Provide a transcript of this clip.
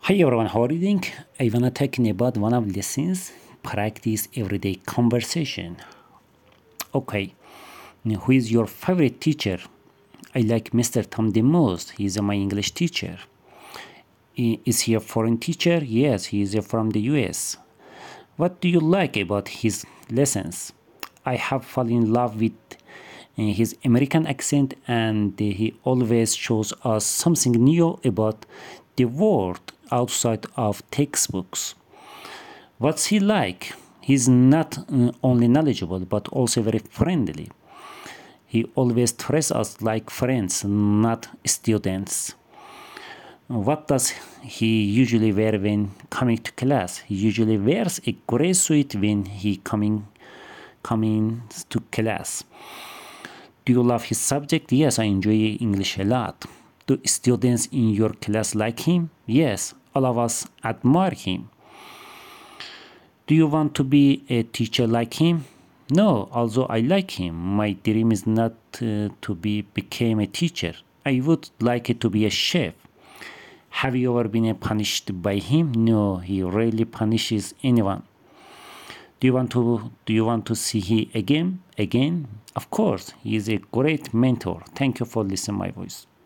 Hi everyone, how are you doing? I wanna talk about one of lessons, practice everyday conversation. Okay, now who is your favorite teacher? I like Mr. Tom the most. He's my English teacher. Is he a foreign teacher? Yes, he is from the US. What do you like about his lessons? I have fallen in love with his American accent, and he always shows us something new about the world outside of textbooks. What's he like? He's not only knowledgeable but also very friendly. He always treats us like friends, not students. What does he usually wear when coming to class? He usually wears a gray suit when he coming to class. Do you love his subject? Yes, I enjoy English a lot. Do students in your class like him? Yes, all of us admire him. Do you want to be a teacher like him? No, although I like him. My dream is not to become a teacher. I would like it to be a chef. Have you ever been punished by him? No, he rarely punishes anyone. Do you want to see him again? Again? Of course, he is a great mentor. Thank you for listening my voice.